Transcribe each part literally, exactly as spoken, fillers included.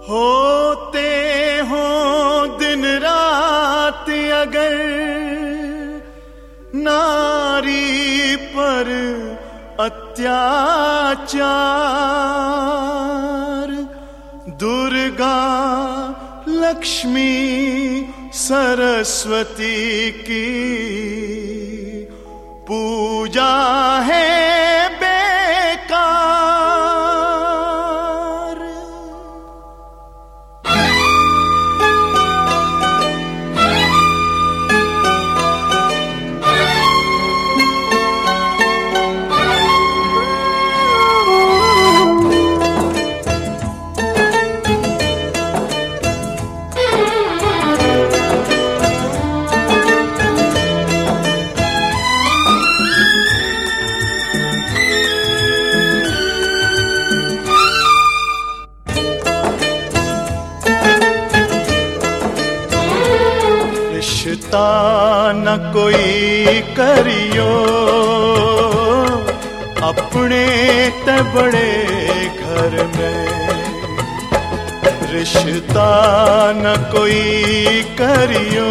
होते हो दिन रात अगर नारी पर अत्याचार, दुर्गा लक्ष्मी सरस्वती की पूजा है बेकार। रिश्ता न कोई करियो अपने ते बड़े घर में, रिश्ता न कोई करियो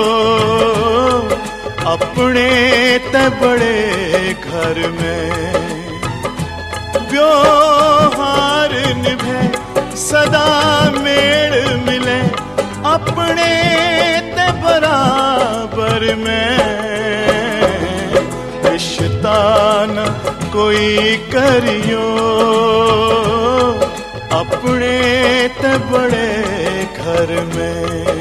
अपने ते बड़े घर में। व्यवहार निभे सदा मेल मिले अपने ते बराबर में, रिश्ता न कोई करियो अपने ते बड़े घर में।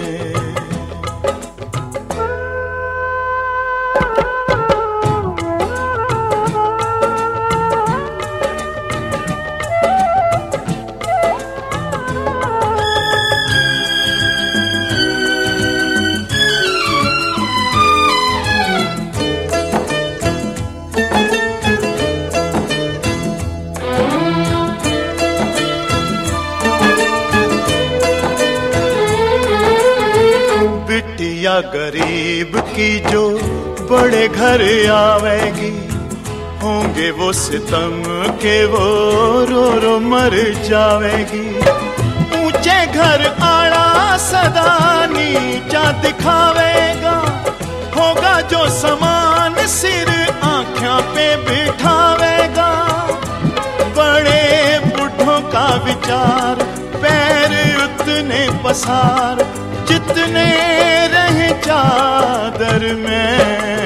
बिटिया गरीब की जो बड़े घर आवेगी, होंगे वो सितम के वो रो रो मर जावेगी। ऊंचे घर आड़ा सदा नीचा दिखावेगा, होगा जो समान सिर आँखों पे बिठावेगा। बड़े बूढ़ों का विचार पैर उतने पसार जितने रहे चादर में,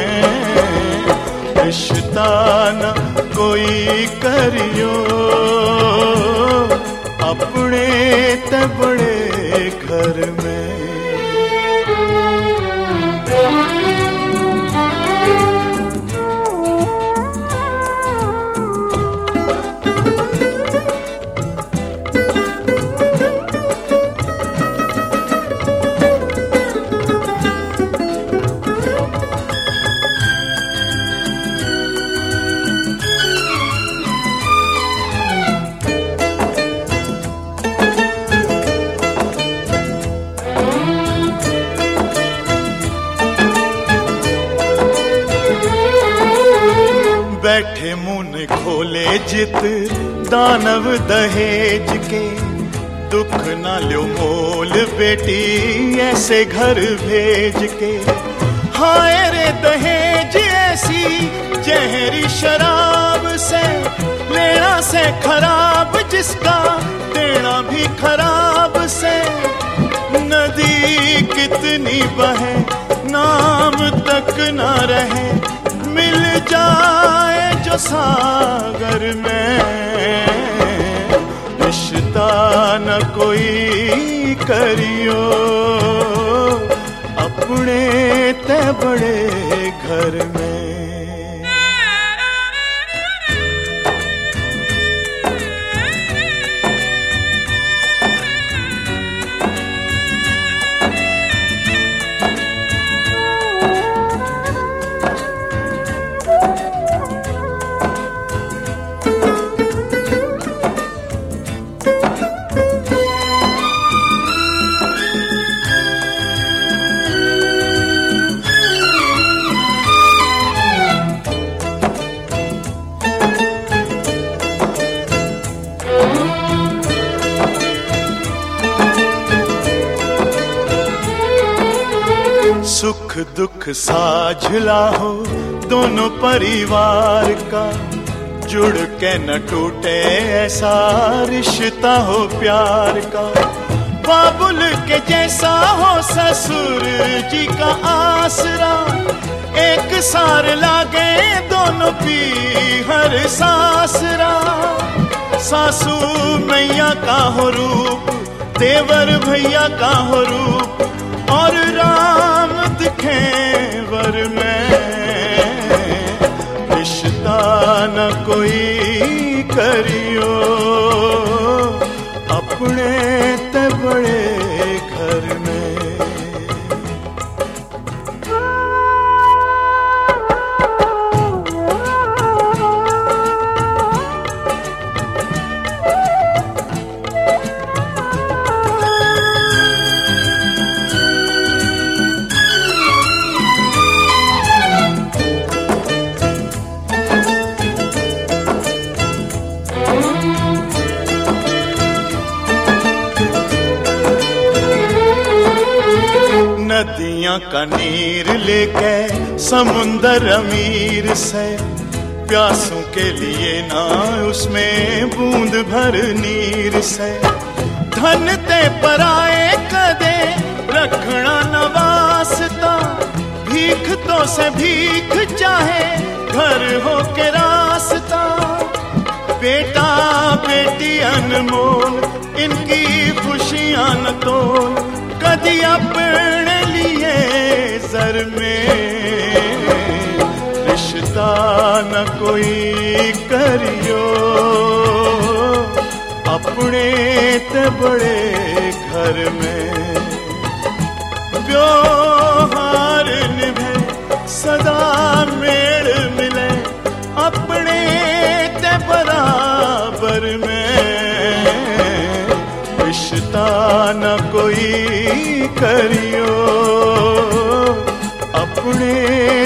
रिश्ता न कोई करियो अपने ते बड़े घर में। बैठे मुंह खोले जित दानव दहेज के, दुख ना लो मोल बेटी ऐसे घर भेज के। हाय रे दहेज ऐसी जहरी शराब से, लेना से खराब जिसका देना भी खराब से। नदी कितनी बहे नाम तक ना रहे, मिल जाए जो सागर में, रिश्ता न कोई करियो अपने ते बड़े घर में। सुख दुख साझला हो दोनों परिवार का, जुड़ के न टूटे ऐसा रिश्ता हो प्यार का। बाबुल के जैसा हो ससुर जी का आसरा, एक सार लागे दोनों पी हर सासरा। सासू मैया का हो रूप, देवर भैया का हो रूप, और राम दिखे वर में। रिश्ता न कोई करियो, अपने ते बड़े घर में। नदियां का नीर लेके समुंदर अमीर से, प्यासों के लिए ना उसमें बूंद भर नीर से। धन ते पराए कदे रखना न वास्ता, भीख तो से भीख चाहे घर हो के रास्ता। बेटा बेटी अनमोल इनकी खुशियां न तोल, कदी अपने लिए जर में। रिश्ता न कोई करियो, अपने ते बड़े घर में। व्यवहार निभे सदा मेल मिले, अपने ते बराबर में। रिश्ता न कोई करियो, अपने